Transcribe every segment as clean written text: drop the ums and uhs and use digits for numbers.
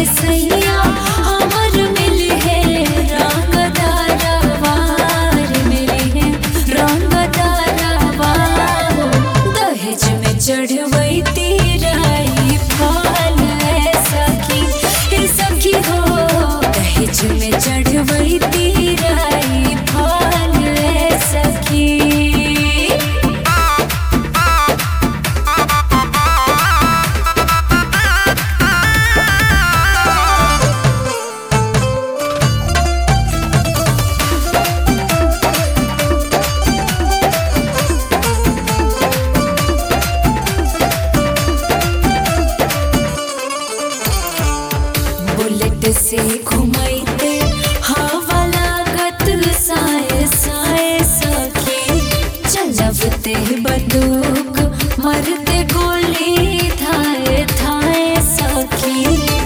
सैया हमर मिली है रंगदारवार मिली है रंगदारवार दहेज में चढ़वई तिराई फल सखी हो दहेज में चढ़वई तिराई फल सखी। बुलेट से घुमैते हवा लागत साए साए सखी चलवते बंदूक मरते गोली थाए थाए सखी।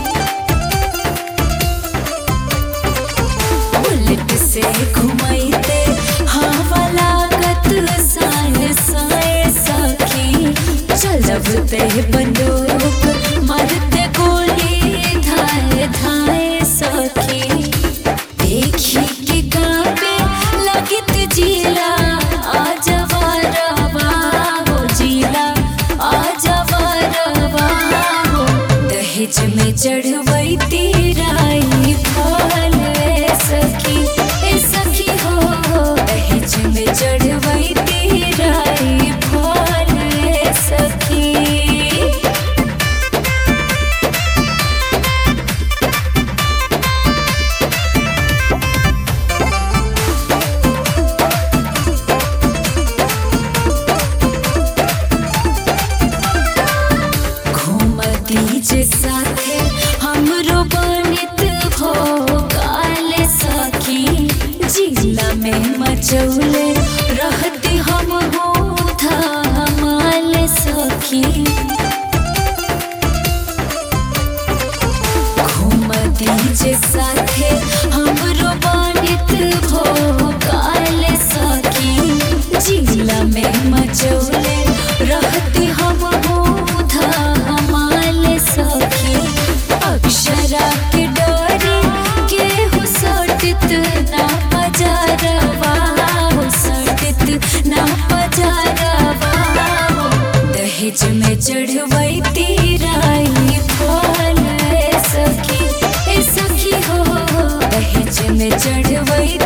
बुलेट से घुमैते हवा लागत साए साए सखी चलवते बंदूक मरते गोली थाए थाए सखी। देखी के काबे लगित जिला आजवारवा हो जिला आजवारवा हो दहेज में चढ़वई तिराई फल सखी हो दहेज में चढ़वई तिराई फल सखी। दीजे साथे हमरो बनित हो काल सखी जिला में मचौले रहती हम हो धमाल सखी। घूम दीजे साथे हमरो बनित हो काल सखी जिला में मचौले रहती हम हो सखी। अक्षरा के डोरी के हो सटित ना पजारवा हो सटित ना पजारवा हो दहेज में चढ़वई तिराई फल सखी हो दहेज में चढ़वई